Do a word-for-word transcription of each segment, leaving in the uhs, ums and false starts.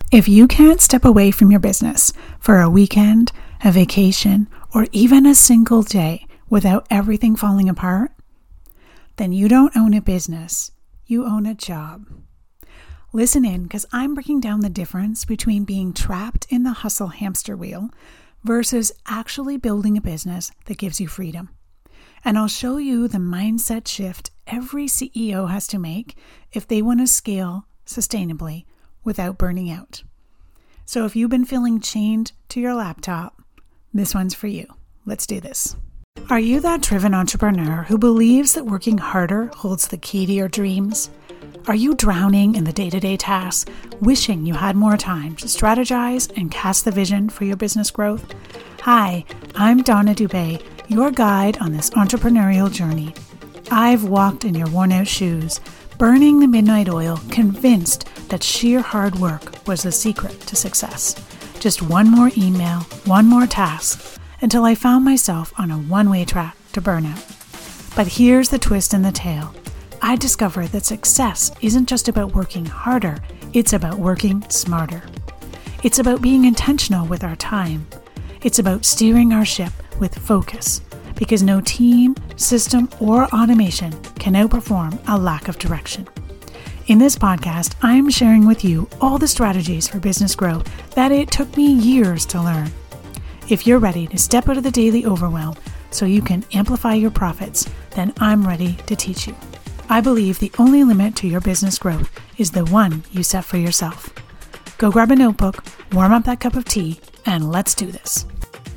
If you can't step away from your business for a weekend, a vacation, or even a single day without everything falling apart, then you don't own a business, you own a job. Listen in, because I'm breaking down the difference between being trapped in the hustle hamster wheel versus actually building a business that gives you freedom. And I'll show you the mindset shift every C E O has to make if they want to scale sustainably without burning out. So if you've been feeling chained to your laptop, this one's for you. Let's do this. Are you that driven entrepreneur who believes that working harder holds the key to your dreams? Are you drowning in the day-to-day tasks, wishing you had more time to strategize and cast the vision for your business growth? Hi, I'm Donna Dubé, your guide on this entrepreneurial journey. I've walked in your worn-out shoes, burning the midnight oil, convinced that sheer hard work was the secret to success. Just one more email, one more task, until I found myself on a one-way track to burnout. But here's the twist in the tale. I discovered that success isn't just about working harder, it's about working smarter. It's about being intentional with our time. It's about steering our ship with focus, because no team, system, or automation can outperform a lack of direction. In this podcast, I'm sharing with you all the strategies for business growth that it took me years to learn. If you're ready to step out of the daily overwhelm so you can amplify your profits, then I'm ready to teach you. I believe the only limit to your business growth is the one you set for yourself. Go grab a notebook, warm up that cup of tea, and let's do this.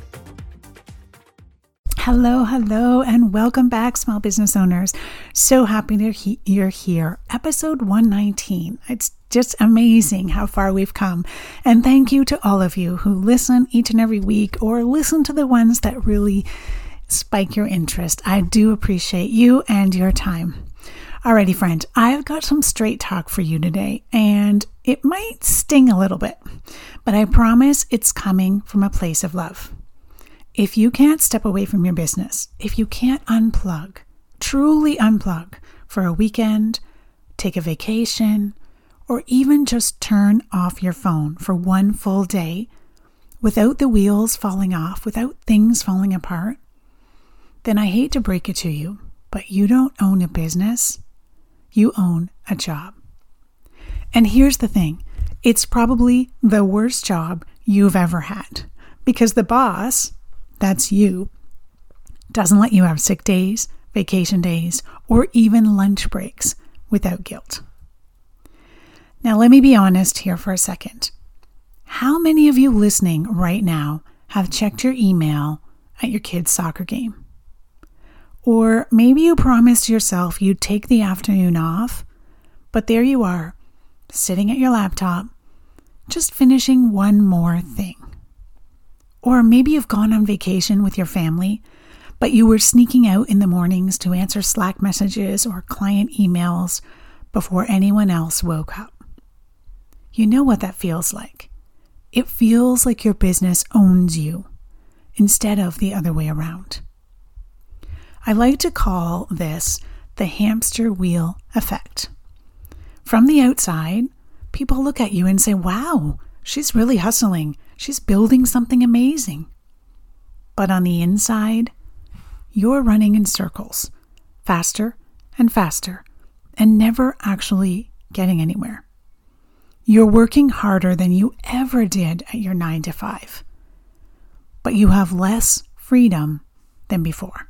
Hello, hello, and welcome back, small business owners. So happy to he- you're here. Episode one nineteen. It's just amazing how far we've come. And thank you to all of you who listen each and every week or listen to the ones that really spike your interest. I do appreciate you and your time. Alrighty, friend, I've got some straight talk for you today, and it might sting a little bit, but I promise it's coming from a place of love. If you can't step away from your business, if you can't unplug, truly unplug for a weekend, take a vacation, or even just turn off your phone for one full day without the wheels falling off, without things falling apart, then I hate to break it to you, but you don't own a business, you own a job. And here's the thing, it's probably the worst job you've ever had, because the boss, that's you, doesn't let you have sick days, vacation days, or even lunch breaks without guilt. Now, let me be honest here for a second. How many of you listening right now have checked your email at your kid's soccer game? Or maybe you promised yourself you'd take the afternoon off, but there you are, sitting at your laptop, just finishing one more thing. Or maybe you've gone on vacation with your family, but you were sneaking out in the mornings to answer Slack messages or client emails before anyone else woke up. You know what that feels like. It feels like your business owns you instead of the other way around. I like to call this the hamster wheel effect. From the outside, people look at you and say, wow, she's really hustling. She's building something amazing. But on the inside, you're running in circles, faster and faster, and never actually getting anywhere. You're working harder than you ever did at your nine to five, but you have less freedom than before.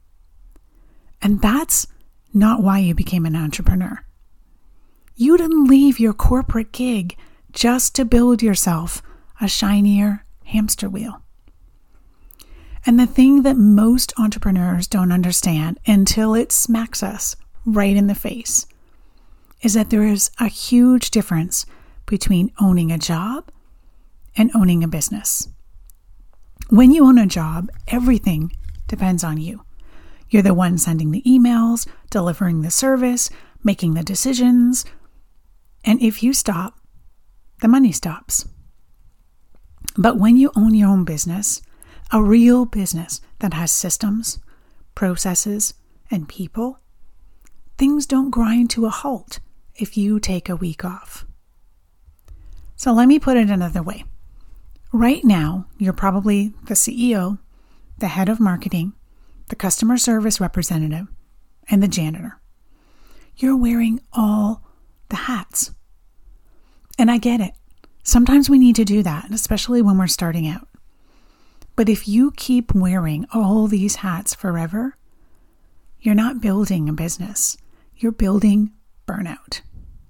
And that's not why you became an entrepreneur. You didn't leave your corporate gig just to build yourself a shinier hamster wheel. And the thing that most entrepreneurs don't understand until it smacks us right in the face is that there is a huge difference between owning a job and owning a business. When you own a job, everything depends on you. You're the one sending the emails, delivering the service, making the decisions, and if you stop, the money stops. But when you own your own business, a real business that has systems, processes, and people, things don't grind to a halt if you take a week off. So let me put it another way. Right now, you're probably the C E O, the head of marketing, the customer service representative, and the janitor. You're wearing all the hats. And I get it. Sometimes we need to do that, especially when we're starting out. But if you keep wearing all these hats forever, you're not building a business. You're building burnout.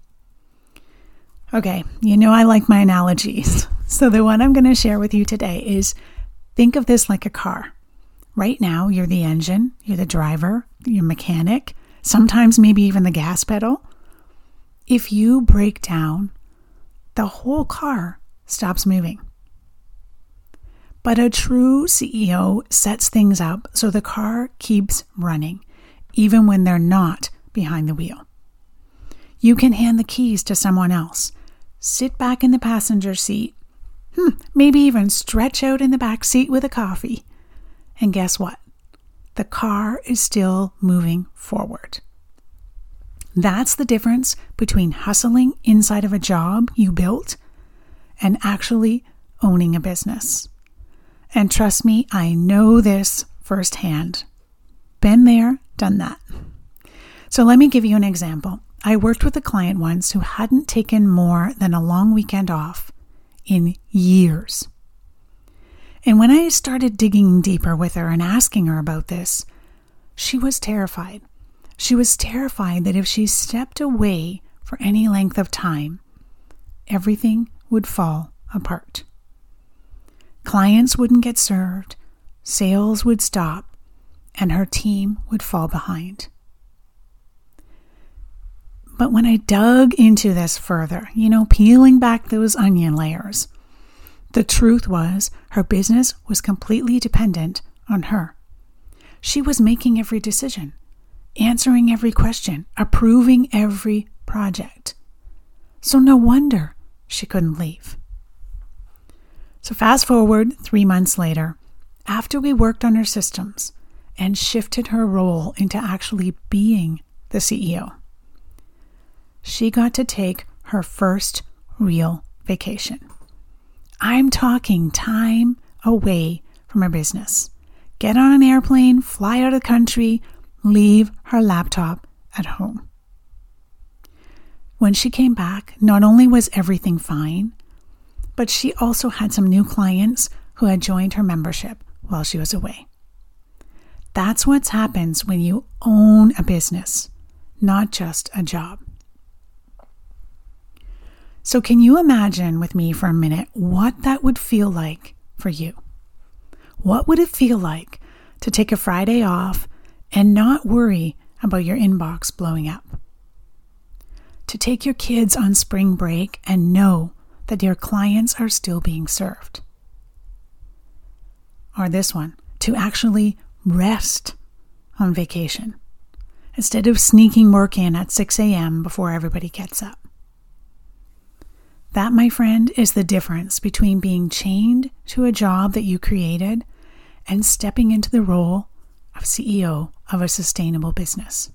Okay, you know I like my analogies. So the one I'm going to share with you today is, think of this like a car. Right now, you're the engine, you're the driver, you're mechanic, sometimes maybe even the gas pedal. If you break down, the whole car stops moving. But a true C E O sets things up so the car keeps running, even when they're not behind the wheel. You can hand the keys to someone else, sit back in the passenger seat, hmm, maybe even stretch out in the back seat with a coffee. And guess what? The car is still moving forward. That's the difference between hustling inside of a job you built and actually owning a business. And trust me, I know this firsthand. Been there, done that. So let me give you an example. I worked with a client once who hadn't taken more than a long weekend off in years. And when I started digging deeper with her and asking her about this, she was terrified. She was terrified that if she stepped away for any length of time, everything would fall apart. Clients wouldn't get served, sales would stop, and her team would fall behind. But when I dug into this further, you know, peeling back those onion layers, the truth was her business was completely dependent on her. She was making every decision, answering every question, approving every project. So no wonder she couldn't leave. So fast forward three months later, after we worked on her systems and shifted her role into actually being the C E O, she got to take her first real vacation. I'm talking time away from her business. Get on an airplane, fly out of the country, leave her laptop at home. When she came back, not only was everything fine, but she also had some new clients who had joined her membership while she was away. That's what happens when you own a business, not just a job. So can you imagine with me for a minute what that would feel like for you? What would it feel like to take a Friday off and not worry about your inbox blowing up? To take your kids on spring break and know that your clients are still being served? Or this one, to actually rest on vacation instead of sneaking work in at six a.m. before everybody gets up. That, my friend, is the difference between being chained to a job that you created and stepping into the role of C E O of a sustainable business.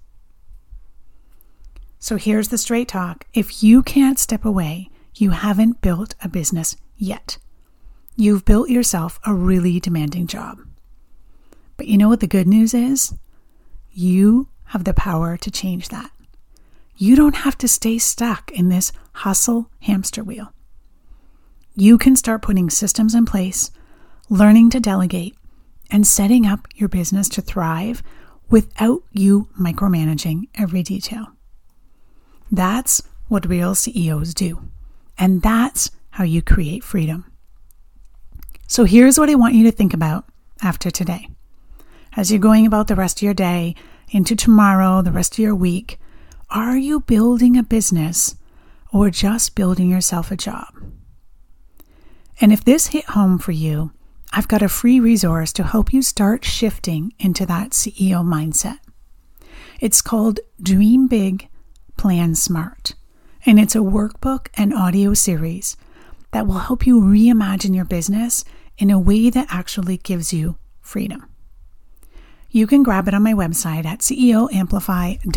So here's the straight talk. If you can't step away, you haven't built a business yet. You've built yourself a really demanding job. But you know what the good news is? You have the power to change that. You don't have to stay stuck in this hustle hamster wheel. You can start putting systems in place, learning to delegate, and setting up your business to thrive without you micromanaging every detail. That's what real C E Os do. And that's how you create freedom. So here's what I want you to think about after today. As you're going about the rest of your day, into tomorrow, the rest of your week, are you building a business or just building yourself a job? And if this hit home for you, I've got a free resource to help you start shifting into that C E O mindset. It's called Dream Big, Plan Smart. And it's a workbook and audio series that will help you reimagine your business in a way that actually gives you freedom. You can grab it on my website at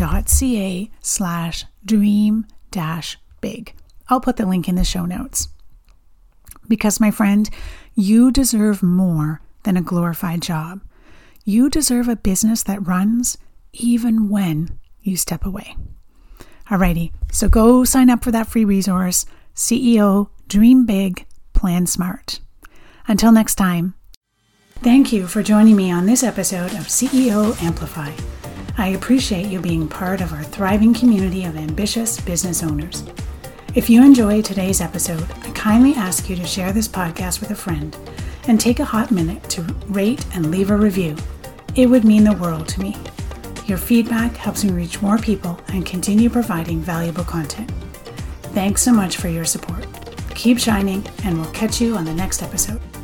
ceoamplify.ca slash dream dash big. I'll put the link in the show notes. Because, my friend, you deserve more than a glorified job. You deserve a business that runs even when you step away. Alrighty, so go sign up for that free resource, C E O Dream Big, Plan Smart. Until next time, thank you for joining me on this episode of C E O Amplify. I appreciate you being part of our thriving community of ambitious business owners. If you enjoyed today's episode, I kindly ask you to share this podcast with a friend and take a hot minute to rate and leave a review. It would mean the world to me. Your feedback helps me reach more people and continue providing valuable content. Thanks so much for your support. Keep shining, and we'll catch you on the next episode.